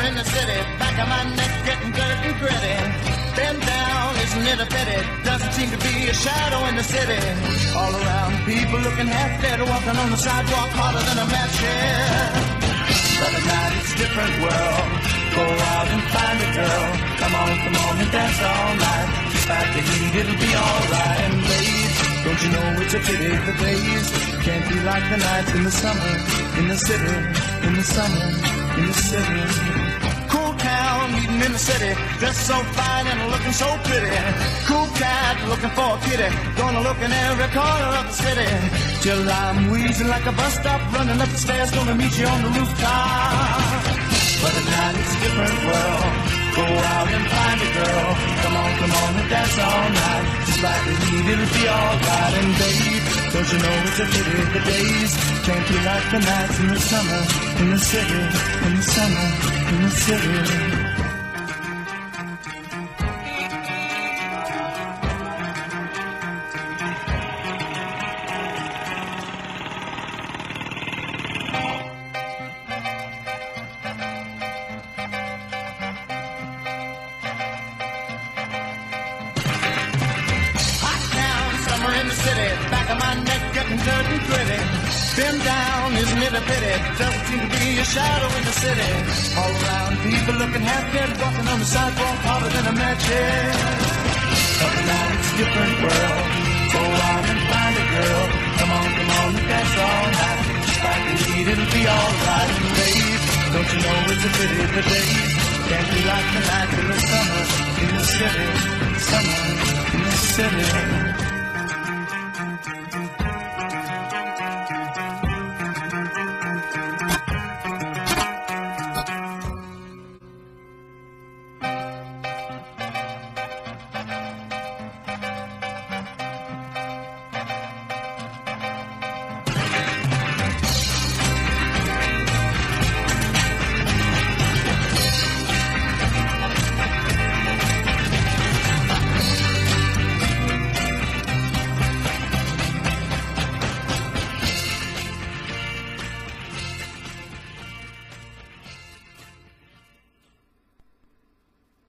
in the city, back of my neck getting dirt and gritty. Bend down, isn't it a pity? Doesn't seem to be a shadow in the city. All around, people looking half dead, walking on the sidewalk harder than a match here. But at night it's a different world. Go out and find a girl. Come on and dance all night. Despite the heat, it'll be alright. And babe, don't you know it's a pity the days can't be like the nights in the summer, in the city, in the summer, in the city. Cool town, meeting in the city, dressed so fine and looking so pretty. Cool cat, looking for a kitty, gonna look in every corner of the city. Till I'm wheezing like a bus stop, running up the stairs, gonna meet you on the rooftop. But at night it's a different world. Go out and find a girl. Come on and dance all night. Just like the heat, it'll be alright. And babe, don't you know it's a pity the days can't be like the nights in the summer, in the city, in the summer, in the city. In the city, back of my neck getting dirt and gritty. Bend down, isn't it a pity? Doesn't seem to be a shadow in the city. All around, people looking half dead, walking on the sidewalk harder than a match head. But now it's a different world. Go out and find a girl. Come on and dance all night. Despite the heat, it'll be alright. And babe, don't you know it's a pity the days can't be like the nights in the summer, in the city, summer, in the city.